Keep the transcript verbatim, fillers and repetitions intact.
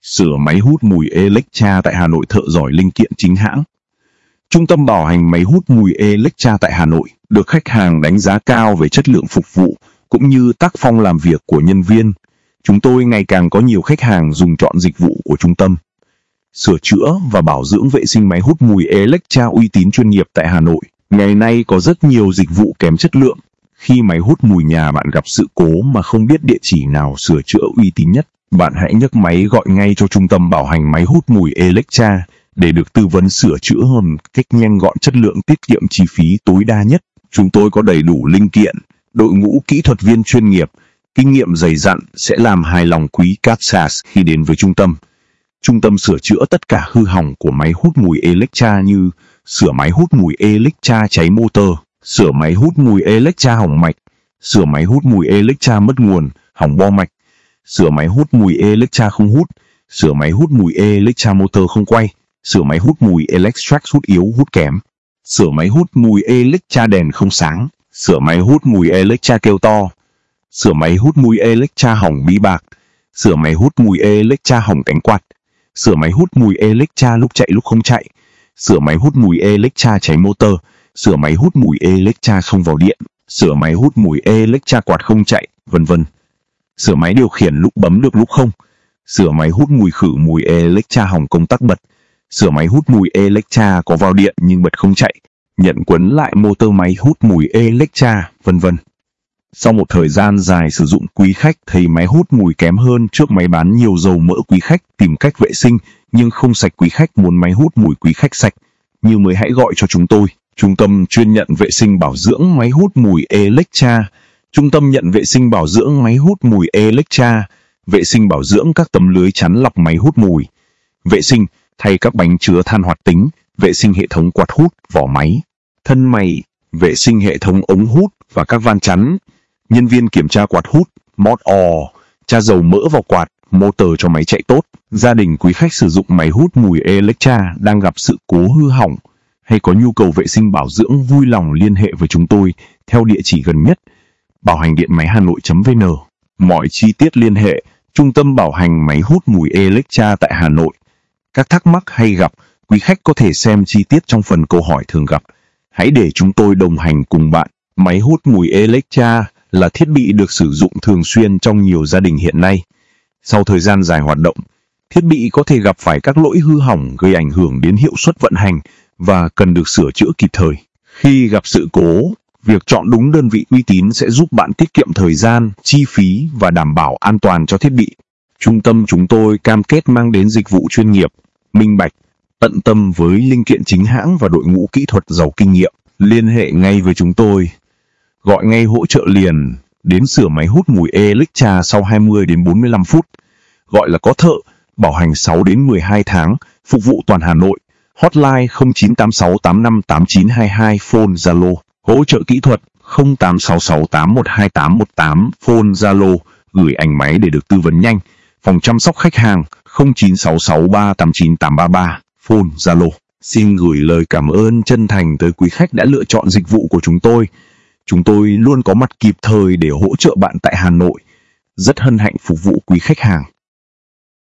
Sửa máy hút mùi Electra tại Hà Nội, thợ giỏi linh kiện chính hãng. Trung tâm bảo hành máy hút mùi Electra tại Hà Nội được khách hàng đánh giá cao về chất lượng phục vụ cũng như tác phong làm việc của nhân viên. Chúng tôi ngày càng có nhiều khách hàng dùng chọn dịch vụ của trung tâm. Sửa chữa và bảo dưỡng vệ sinh máy hút mùi Electra uy tín chuyên nghiệp tại Hà Nội. Ngày nay có rất nhiều dịch vụ kém chất lượng. Khi máy hút mùi nhà bạn gặp sự cố mà không biết địa chỉ nào sửa chữa uy tín nhất, bạn hãy nhấc máy gọi ngay cho trung tâm bảo hành máy hút mùi Electra để được tư vấn sửa chữa một cách nhanh gọn, chất lượng, tiết kiệm chi phí tối đa nhất. Chúng tôi có đầy đủ linh kiện, đội ngũ kỹ thuật viên chuyên nghiệp, kinh nghiệm dày dặn sẽ làm hài lòng quý Katsas khi đến với trung tâm. Trung tâm sửa chữa tất cả hư hỏng của máy hút mùi Electra như sửa máy hút mùi Electra cháy motor, sửa máy hút mùi Electra hỏng mạch, sửa máy hút mùi Electra mất nguồn, hỏng bo mạch, sửa máy hút mùi Electra không hút, sửa máy hút mùi Electra motor không quay, sửa máy hút mùi Electrax hút yếu, hút kém, sửa máy hút mùi Electra đèn không sáng, sửa máy hút mùi Electra kêu to, sửa máy hút mùi Electra hỏng bí bạc, sửa máy hút mùi Electra hỏng cánh quạt, sửa máy hút mùi Electra lúc chạy lúc không chạy, sửa máy hút mùi Electra cháy motor, sửa máy hút mùi Electra không vào điện, sửa máy hút mùi Electra quạt không chạy, vân vân. Sửa máy điều khiển lúc bấm được lúc không, sửa máy hút mùi khử mùi Electra hỏng công tắc bật, sửa máy hút mùi Electra có vào điện nhưng bật không chạy, nhận quấn lại motor máy hút mùi Electra, vân vân. Sau một thời gian dài sử dụng, quý khách thấy máy hút mùi kém hơn trước máy bán nhiều dầu mỡ, quý khách tìm cách vệ sinh nhưng không sạch, quý khách muốn máy hút mùi quý khách sạch như mới, hãy gọi cho chúng tôi. Trung tâm chuyên nhận vệ sinh bảo dưỡng máy hút mùi Electra. Trung tâm nhận vệ sinh bảo dưỡng máy hút mùi Electra, vệ sinh bảo dưỡng các tấm lưới chắn lọc máy hút mùi, vệ sinh thay các bánh chứa than hoạt tính, vệ sinh hệ thống quạt hút, vỏ máy, thân máy, vệ sinh hệ thống ống hút và các van chắn. Nhân viên kiểm tra quạt hút, mod oil, tra dầu mỡ vào quạt, motor cho máy chạy tốt. Gia đình quý khách sử dụng máy hút mùi Electra đang gặp sự cố hư hỏng hay có nhu cầu vệ sinh bảo dưỡng, vui lòng liên hệ với chúng tôi theo địa chỉ gần nhất, bảo hành điện máy hà nội chấm vn. Mọi chi tiết liên hệ Trung tâm bảo hành máy hút mùi Electra tại Hà Nội. Các thắc mắc hay gặp, quý khách có thể xem chi tiết trong phần câu hỏi thường gặp. Hãy để chúng tôi đồng hành cùng bạn. Máy hút mùi Electra là thiết bị được sử dụng thường xuyên trong nhiều gia đình hiện nay. Sau thời gian dài hoạt động, thiết bị có thể gặp phải các lỗi hư hỏng gây ảnh hưởng đến hiệu suất vận hành và cần được sửa chữa kịp thời. Khi gặp sự cố, việc chọn đúng đơn vị uy tín sẽ giúp bạn tiết kiệm thời gian, chi phí và đảm bảo an toàn cho thiết bị. Trung tâm chúng tôi cam kết mang đến dịch vụ chuyên nghiệp, minh bạch, tận tâm với linh kiện chính hãng và đội ngũ kỹ thuật giàu kinh nghiệm. Liên hệ ngay với chúng tôi. Gọi ngay hỗ trợ liền, đến sửa máy hút mùi Electra sau hai mươi đến bốn mươi lăm phút. Gọi là có thợ, bảo hành sáu đến mười hai tháng, phục vụ toàn Hà Nội. Hotline không chín tám sáu tám năm tám chín hai hai, phone Zalo. Hỗ trợ kỹ thuật không tám sáu sáu tám một hai tám một tám, phone Zalo. Gửi ảnh máy để được tư vấn nhanh. Phòng chăm sóc khách hàng không chín sáu sáu ba tám chín tám ba ba, phone Zalo. Xin gửi lời cảm ơn chân thành tới quý khách đã lựa chọn dịch vụ của chúng tôi. Chúng tôi luôn có mặt kịp thời để hỗ trợ bạn tại Hà Nội. Rất hân hạnh phục vụ quý khách hàng.